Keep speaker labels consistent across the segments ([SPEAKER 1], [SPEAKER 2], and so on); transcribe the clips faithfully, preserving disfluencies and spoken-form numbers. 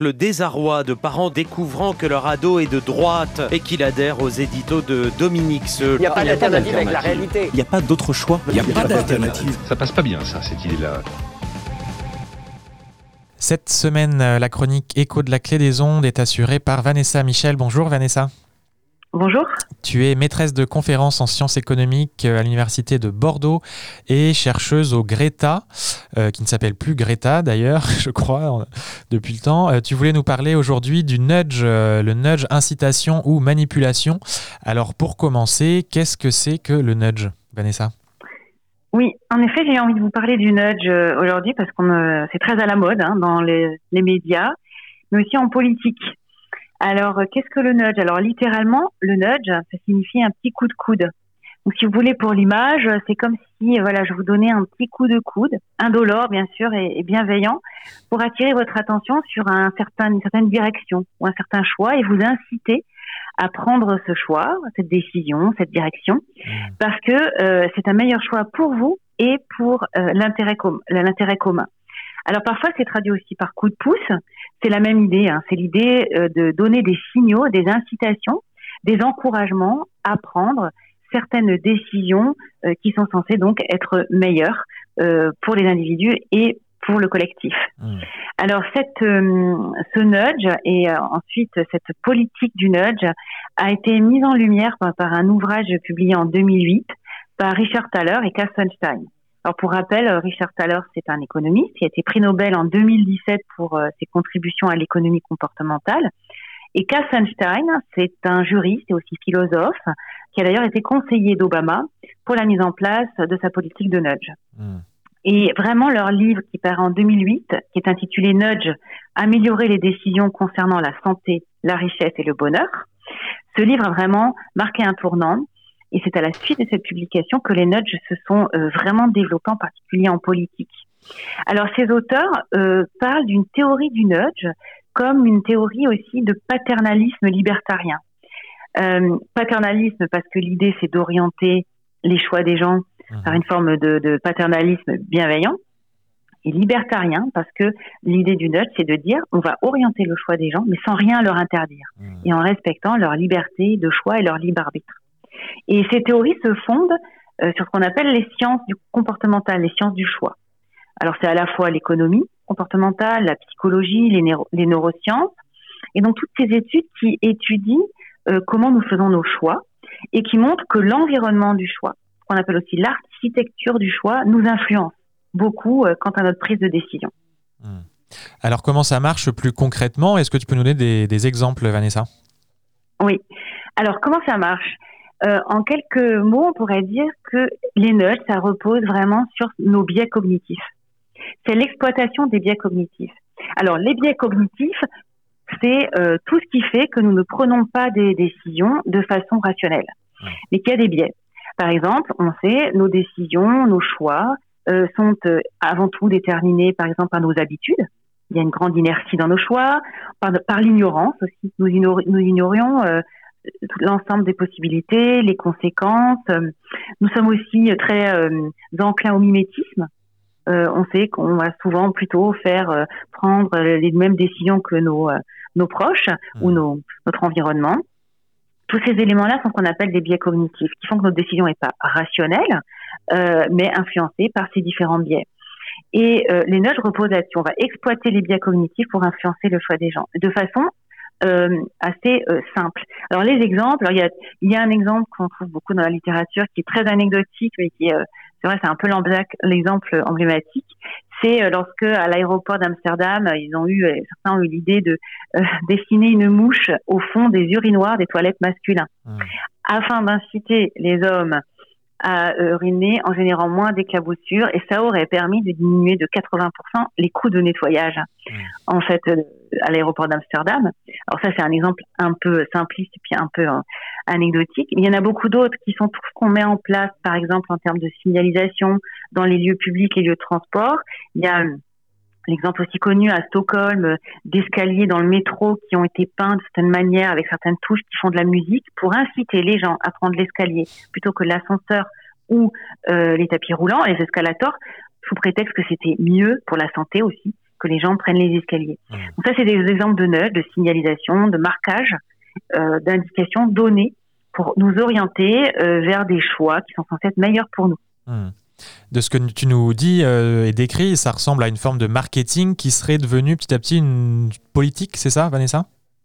[SPEAKER 1] Le désarroi de parents découvrant que leur ado est de droite et qu'il adhère aux éditos de Dominique Seux.
[SPEAKER 2] Il n'y a pas d'alternative avec la réalité.
[SPEAKER 3] Il n'y a pas d'autre choix.
[SPEAKER 4] Il n'y a, a pas d'alternative.
[SPEAKER 5] Ça passe pas bien, ça, cette idée-là.
[SPEAKER 6] Cette semaine, la chronique Écho de la clé des ondes est assurée par Vanessa Michel. Bonjour Vanessa.
[SPEAKER 7] Bonjour.
[SPEAKER 6] Tu es maîtresse de conférences en sciences économiques à l'université de Bordeaux et chercheuse au Greta, euh, qui ne s'appelle plus Greta d'ailleurs, je crois, depuis le temps. Euh, tu voulais nous parler aujourd'hui du nudge, euh, le nudge incitation ou manipulation. Alors pour commencer, qu'est-ce que c'est que le nudge, Vanessa ?
[SPEAKER 7] Oui, en effet, j'ai envie de vous parler du nudge euh, aujourd'hui parce que euh, c'est très à la mode hein, dans les, les médias, mais aussi en politique. Alors, euh, qu'est-ce que le nudge ? Alors, littéralement, le nudge, ça signifie un petit coup de coude. Donc, si vous voulez, pour l'image, c'est comme si, euh, voilà, je vous donnais un petit coup de coude, indolore, bien sûr, et, et bienveillant, pour attirer votre attention sur un certain, une certaine direction ou un certain choix et vous inciter à prendre ce choix, cette décision, cette direction, parce que euh, c'est un meilleur choix pour vous et pour euh, l'intérêt, com- l'intérêt commun. Alors parfois c'est traduit aussi par coup de pouce, c'est la même idée, hein. C'est l'idée euh, de donner des signaux, des incitations, des encouragements à prendre certaines décisions euh, qui sont censées donc être meilleures euh, pour les individus et pour le collectif. Mmh. Alors cette, euh, ce nudge et euh, ensuite cette politique du nudge a été mise en lumière par, par un ouvrage publié en deux mille huit par Richard Thaler et Cass Sunstein. Alors pour rappel, Richard Thaler c'est un économiste qui a été prix Nobel en deux mille dix-sept pour euh, ses contributions à l'économie comportementale. Et Cass Sunstein, c'est un juriste et aussi philosophe qui a d'ailleurs été conseiller d'Obama pour la mise en place de sa politique de nudge. Mmh. Et vraiment, leur livre qui paraît en deux mille huit, qui est intitulé Nudge, améliorer les décisions concernant la santé, la richesse et le bonheur, ce livre a vraiment marqué un tournant. Et c'est à la suite de cette publication que les nudges se sont euh, vraiment développés, en particulier en politique. Alors, ces auteurs euh, parlent d'une théorie du nudge comme une théorie aussi de paternalisme libertarien. Euh, paternalisme parce que l'idée, c'est d'orienter les choix des gens par une forme de, de paternalisme bienveillant, et libertarien parce que l'idée du nudge, c'est de dire on va orienter le choix des gens, mais sans rien leur interdire, mmh. et en respectant leur liberté de choix et leur libre arbitre. Et ces théories se fondent euh, sur ce qu'on appelle les sciences du comportemental, les sciences du choix. Alors c'est à la fois l'économie comportementale, la psychologie, les, neuro- les neurosciences, et donc toutes ces études qui étudient euh, comment nous faisons nos choix et qui montrent que l'environnement du choix, qu'on appelle aussi l'architecture du choix, nous influence beaucoup euh, quant à notre prise de décision.
[SPEAKER 6] Mmh. Alors, comment ça marche plus concrètement ? Est-ce que tu peux nous donner des, des exemples, Vanessa ?
[SPEAKER 7] Oui. Alors, comment ça marche ? euh, En quelques mots, on pourrait dire que les nudges, ça repose vraiment sur nos biais cognitifs. C'est l'exploitation des biais cognitifs. Alors, les biais cognitifs, c'est euh, tout ce qui fait que nous ne prenons pas des décisions de façon rationnelle, mmh. mais qu'il y a des biais. Par exemple, on sait, nos décisions, nos choix euh, sont euh, avant tout déterminés, par exemple, par nos habitudes. Il y a une grande inertie dans nos choix, par, par l'ignorance aussi. Nous, ignor- nous ignorions euh, l'ensemble des possibilités, les conséquences. Nous sommes aussi très euh, enclins au mimétisme. Euh, on sait qu'on va souvent plutôt faire euh, prendre les mêmes décisions que nos, euh, nos proches mmh. ou nos, notre environnement. Tous ces éléments-là sont ce qu'on appelle des biais cognitifs, qui font que notre décision n'est pas rationnelle, euh, mais influencée par ces différents biais. Et euh, les nudges reposent là-dessus. On va exploiter les biais cognitifs pour influencer le choix des gens, de façon euh, assez euh, simple. Alors les exemples, alors, il y a, il y a un exemple qu'on trouve beaucoup dans la littérature qui est très anecdotique, mais qui est, euh, c'est vrai, c'est un peu l'exemple emblématique. C'est lorsque, à l'aéroport d'Amsterdam, ils ont eu, certains ont eu l'idée de euh, dessiner une mouche au fond des urinoirs des toilettes masculins, mmh. afin d'inciter les hommes à uriner en générant moins d'éclaboussures, et ça aurait permis de diminuer de quatre-vingts pour cent les coûts de nettoyage, mmh. en fait, euh, à l'aéroport d'Amsterdam. Alors ça, c'est un exemple un peu simpliste et puis un peu hein, anecdotique. Il y en a beaucoup d'autres qui sont tout ce qu'on met en place, par exemple, en termes de signalisation dans les lieux publics, les lieux de transport. Il y a l'exemple aussi connu à Stockholm d'escaliers dans le métro qui ont été peints de certaines manières avec certaines touches qui font de la musique pour inciter les gens à prendre l'escalier plutôt que l'ascenseur ou euh, les tapis roulants, les escalators, sous prétexte que c'était mieux pour la santé aussi que les gens prennent les escaliers. Mmh. Donc ça, c'est des exemples de nudge, de signalisation, de marquage, euh, d'indications données pour nous orienter euh, vers des choix qui sont censés être meilleurs pour nous.
[SPEAKER 6] Mmh. De ce que tu nous dis euh, et décris, ça ressemble à une forme de marketing qui serait devenue petit à petit une politique, c'est ça, Vanessa ?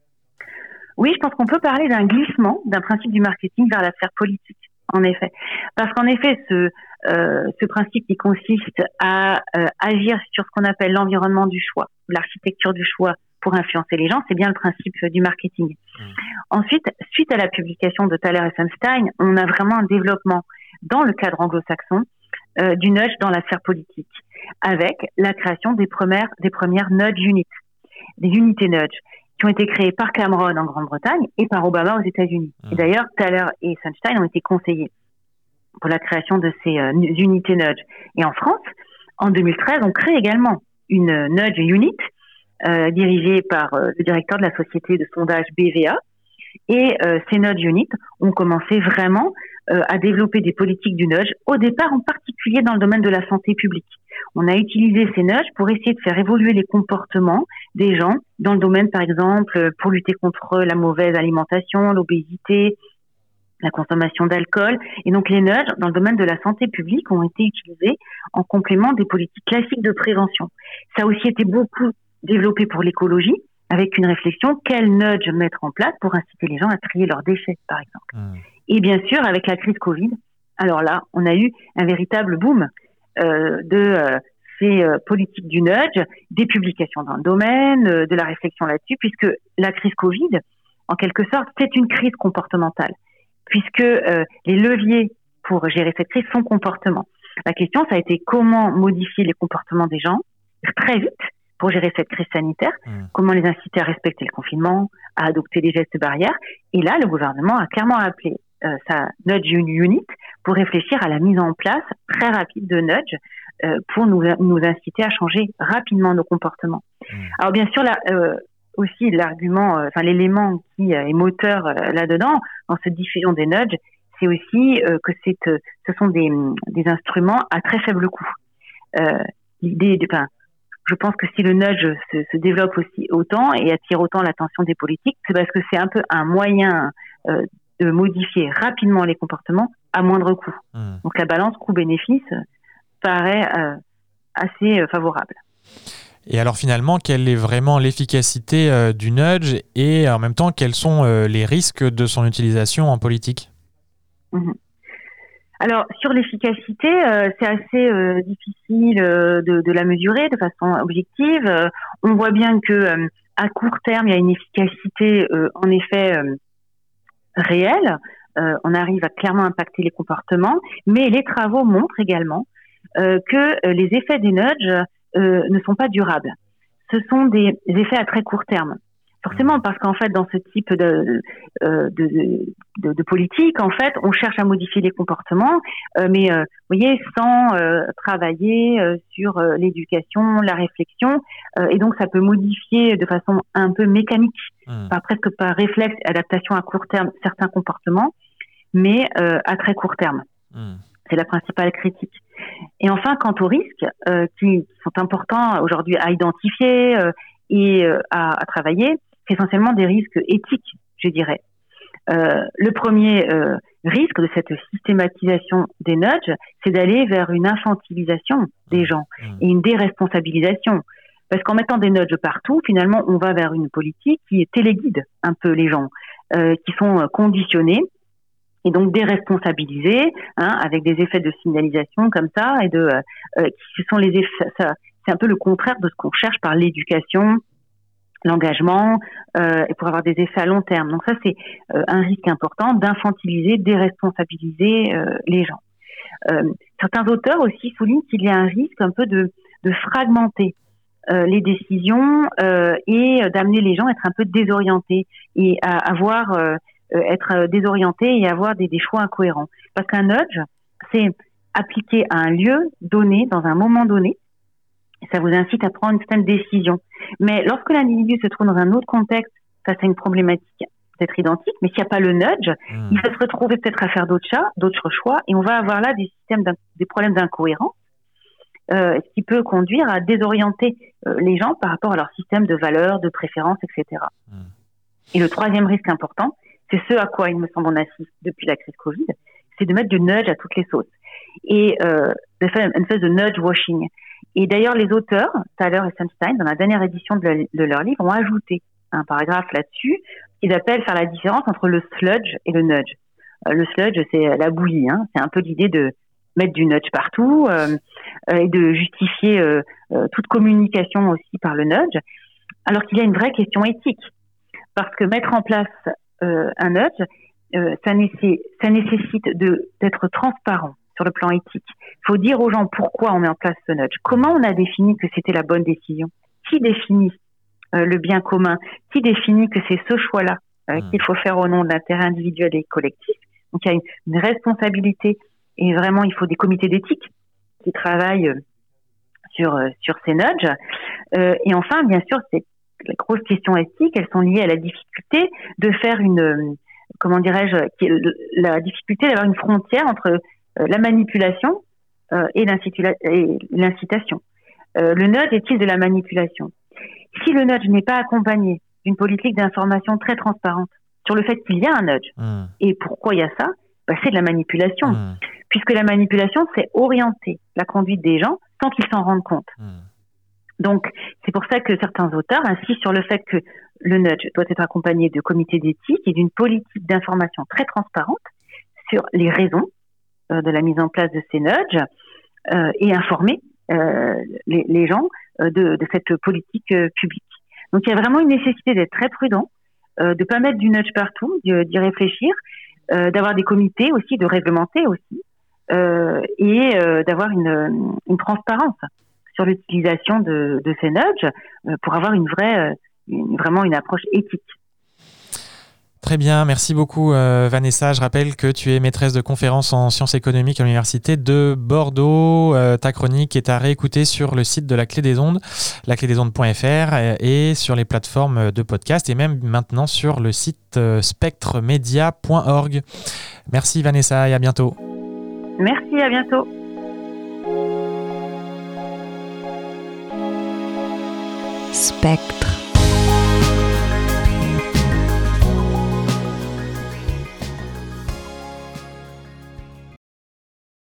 [SPEAKER 7] Oui, je pense qu'on peut parler d'un glissement d'un principe du marketing vers la sphère politique, en effet. Parce qu'en effet, ce, euh, ce principe qui consiste à euh, agir sur ce qu'on appelle l'environnement du choix, l'architecture du choix pour influencer les gens, c'est bien le principe du marketing. Mmh. Ensuite, suite à la publication de Thaler et Sunstein, on a vraiment un développement dans le cadre anglo-saxon euh, du nudge dans la sphère politique, avec la création des premières, des premières nudge units, des unités nudge, qui ont été créées par Cameron en Grande-Bretagne et par Obama aux États-Unis. Mmh. Et d'ailleurs, Thaler et Sunstein ont été conseillés pour la création de ces euh, unités nudge. Et en France, en deux mille treize, on crée également une nudge unit euh, dirigée par euh, le directeur de la société de sondage B V A. Et euh, ces nudge units ont commencé vraiment euh, à développer des politiques du nudge, au départ en particulier dans le domaine de la santé publique. On a utilisé ces nudges pour essayer de faire évoluer les comportements des gens dans le domaine, par exemple, pour lutter contre la mauvaise alimentation, l'obésité, la consommation d'alcool. Et donc, les nudges, dans le domaine de la santé publique, ont été utilisés en complément des politiques classiques de prévention. Ça a aussi été beaucoup développé pour l'écologie, avec une réflexion, quel nudge mettre en place pour inciter les gens à trier leurs déchets, par exemple. Mmh. Et bien sûr, avec la crise Covid, alors là, on a eu un véritable boom Euh, de euh, ces euh, politiques du nudge, des publications dans le domaine, euh, de la réflexion là-dessus, puisque la crise Covid, en quelque sorte, c'est une crise comportementale, puisque euh, les leviers pour gérer cette crise sont comportements. La question, ça a été comment modifier les comportements des gens très vite pour gérer cette crise sanitaire, mmh. comment les inciter à respecter le confinement, à adopter des gestes barrières. Et là, le gouvernement a clairement appelé euh, sa nudge unit pour réfléchir à la mise en place très rapide de nudge euh, pour nous, nous inciter à changer rapidement nos comportements. Mmh. Alors bien sûr, là, euh, aussi l'argument, euh, enfin l'élément qui euh, est moteur euh, là-dedans, dans cette diffusion des nudges, c'est aussi euh, que c'est, euh, ce sont des, des instruments à très faible coût. Euh, l'idée, de, enfin, je pense que si le nudge se, se développe aussi autant et attire autant l'attention des politiques, c'est parce que c'est un peu un moyen euh, de modifier rapidement les comportements à moindre coût. Mmh. Donc la balance coût-bénéfice paraît euh, assez euh, favorable.
[SPEAKER 6] Et alors finalement, quelle est vraiment l'efficacité euh, du nudge et en même temps, quels sont euh, les risques de son utilisation en politique ?
[SPEAKER 7] Mmh. Alors sur l'efficacité, euh, c'est assez euh, difficile euh, de, de la mesurer de façon objective. Euh, on voit bien que euh, à court terme, il y a une efficacité euh, en effet euh, réelle. Euh, on arrive à clairement impacter les comportements, mais les travaux montrent également euh, que euh, les effets des nudges euh, ne sont pas durables. Ce sont des effets à très court terme. Forcément, parce qu'en fait, dans ce type de, euh, de, de, de politique, en fait, on cherche à modifier les comportements, euh, mais euh, vous voyez, sans euh, travailler euh, sur euh, l'éducation, la réflexion, euh, et donc ça peut modifier de façon un peu mécanique, mmh. par, presque par réflexe, adaptation à court terme, certains comportements, mais euh, à très court terme. Mmh. C'est la principale critique. Et enfin, quant aux risques euh, qui, qui sont importants aujourd'hui à identifier euh, et euh, à, à travailler, c'est essentiellement des risques éthiques, je dirais. Euh, le premier euh, risque de cette systématisation des nudges, c'est d'aller vers une infantilisation des gens et une déresponsabilisation. Parce qu'en mettant des nudges partout, finalement, on va vers une politique qui téléguide un peu les gens, euh, qui sont conditionnés et donc déresponsabilisés, hein, avec des effets de signalisation comme ça, et de, euh, qui sont les effets, ça, c'est un peu le contraire de ce qu'on cherche par l'éducation, l'engagement, euh, et pour avoir des effets à long terme. Donc ça, c'est euh, un risque important d'infantiliser, déresponsabiliser euh, les gens. Euh, certains auteurs aussi soulignent qu'il y a un risque un peu de, de fragmenter euh, les décisions euh, et d'amener les gens à être un peu désorientés et à avoir euh, être désorientés et avoir des, des choix incohérents. Parce qu'un nudge, c'est appliqué à un lieu donné, dans un moment donné. Ça vous incite à prendre une certaine décision. Mais lorsque l'individu se trouve dans un autre contexte, face à une problématique peut-être identique, mais s'il n'y a pas le nudge, mmh. il va se retrouver peut-être à faire d'autres choix, d'autres choix, et on va avoir là des systèmes, des problèmes d'incohérence euh, ce qui peut conduire à désorienter euh, les gens par rapport à leur système de valeurs, de préférences, et cetera. Mmh. Et le troisième risque important, c'est ce à quoi il me semble on assiste depuis la crise Covid, c'est de mettre du nudge à toutes les sauces et euh, de faire une espèce de nudge washing. Et d'ailleurs, les auteurs, Thaler et Sunstein, dans la dernière édition de, le, de leur livre, ont ajouté un paragraphe là-dessus qu'ils appellent faire la différence entre le sludge et le nudge. Euh, le sludge, c'est la bouillie, hein, c'est un peu l'idée de mettre du nudge partout euh, euh, et de justifier euh, euh, toute communication aussi par le nudge, alors qu'il y a une vraie question éthique. Parce que mettre en place euh, un nudge, euh, ça, nécess- ça nécessite de, d'être transparent sur le plan éthique. Il faut dire aux gens pourquoi on met en place ce nudge. Comment on a défini que c'était la bonne décision ? Qui définit euh, le bien commun ? Qui définit que c'est ce choix-là euh, mmh. qu'il faut faire au nom de l'intérêt individuel et collectif ? Donc il y a une, une responsabilité et vraiment il faut des comités d'éthique qui travaillent euh, sur, euh, sur ces nudges. Euh, et enfin, bien sûr, c'est les grosses questions éthiques, elles sont liées à la difficulté de faire une, comment dirais-je, la difficulté d'avoir une frontière entre la manipulation et l'incitation. Le nudge est-il de la manipulation ? Si le nudge n'est pas accompagné d'une politique d'information très transparente sur le fait qu'il y a un nudge mmh. et pourquoi il y a ça, bah c'est de la manipulation. Mmh. Puisque la manipulation, c'est orienter la conduite des gens sans qu'ils s'en rendent compte. Mmh. Donc, c'est pour ça que certains auteurs insistent sur le fait que le nudge doit être accompagné de comités d'éthique et d'une politique d'information très transparente sur les raisons euh, de la mise en place de ces nudges euh, et informer euh, les, les gens euh, de, de cette politique euh, publique. Donc, il y a vraiment une nécessité d'être très prudent, euh, de ne pas mettre du nudge partout, d'y, d'y réfléchir, euh, d'avoir des comités aussi, de réglementer aussi, euh, et euh, d'avoir une, une transparence sur l'utilisation de, de ces nudges euh, pour avoir une vraie, une, vraiment une approche éthique.
[SPEAKER 6] Très bien, merci beaucoup euh, Vanessa. Je rappelle que tu es maîtresse de conférences en sciences économiques à l'Université de Bordeaux. Euh, ta chronique est à réécouter sur le site de la Clé des Ondes, la clé des ondes point f r et sur les plateformes de podcast et même maintenant sur le site euh, spectre media point org. Merci Vanessa et à bientôt.
[SPEAKER 7] Merci, à bientôt.
[SPEAKER 3] Spectre.